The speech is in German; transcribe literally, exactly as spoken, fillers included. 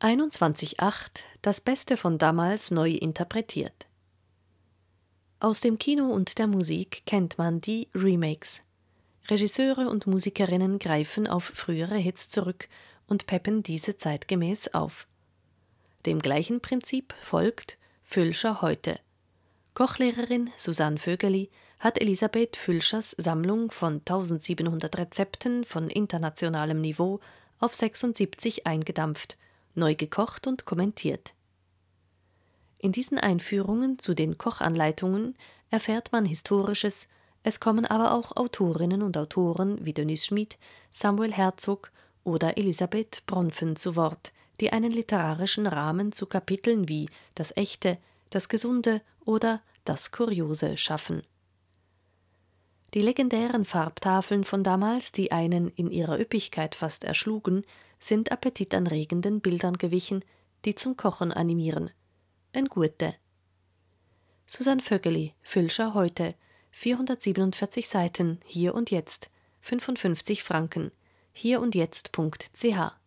einundzwanzig Komma acht Das Beste von damals neu interpretiert. Aus dem Kino und der Musik kennt man die Remakes. Regisseure und Musikerinnen greifen auf frühere Hits zurück und peppen diese zeitgemäß auf. Dem gleichen Prinzip folgt Völscher heute. Kochlehrerin Susanne Vögeli hat Elisabeth Völschers Sammlung von eintausendsiebenhundert Rezepten von internationalem Niveau auf sechsundsiebzig eingedampft, neu gekocht und kommentiert. In diesen Einführungen zu den Kochanleitungen erfährt man Historisches, es kommen aber auch Autorinnen und Autoren wie Denise Schmid, Samuel Herzog oder Elisabeth Bronfen zu Wort, die einen literarischen Rahmen zu Kapiteln wie Das Echte, Das Gesunde oder Das Kuriose schaffen. Die legendären Farbtafeln von damals, die einen in ihrer Üppigkeit fast erschlugen, sind appetitanregenden Bildern gewichen, die zum Kochen animieren. Ein Gute. Susanne Vögeli, Völscher heute, vierhundertsiebenundvierzig Seiten, hier und jetzt, fünfundfünfzig Franken, hier und jetzt punkt c h